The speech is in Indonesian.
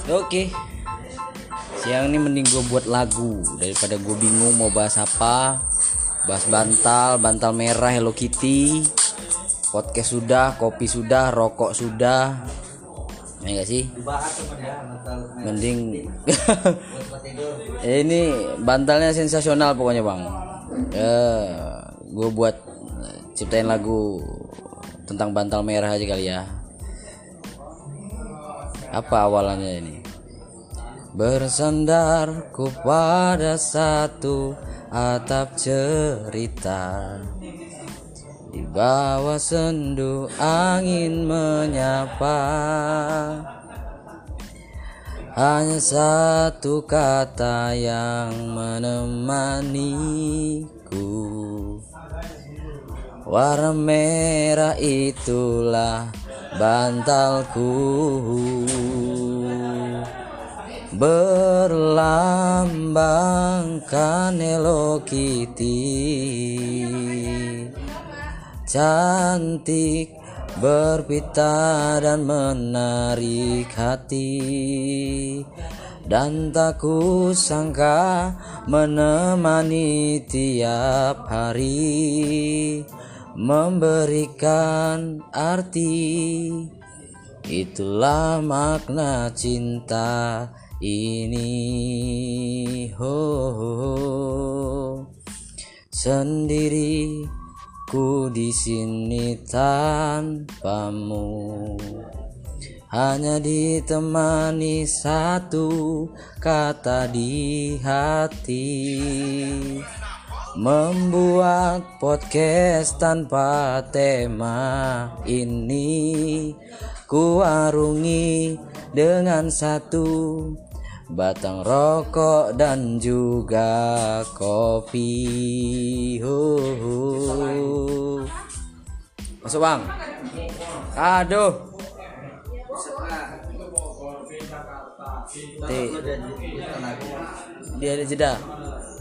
Oke, siang ini mending gue buat lagu daripada gue bingung mau bahas apa. Bahas bantal merah Hello Kitty. Podcast sudah, kopi sudah, rokok sudah. Ya enggak sih? Mending ini bantalnya sensasional pokoknya bang. Gue buat ciptain lagu tentang bantal merah aja kali ya. Apa awalannya ini? Bersandar ku pada satu atap cerita, di bawah sendu angin menyapa, hanya satu kata yang menemaniku. Warna merah itulah bantalku, berlambangkan Hello Kitty, cantik, berpita dan menarik hati, dan tak kusangka menemani tiap hari, memberikan arti. Itulah makna cinta ini. Sendiri ku di sini tanpamu, hanya ditemani satu kata di hati. Membuat podcast tanpa tema ini, ku arungi dengan satu batang rokok dan juga kopi. Masuk bang. Aduh. Dia ada jeda.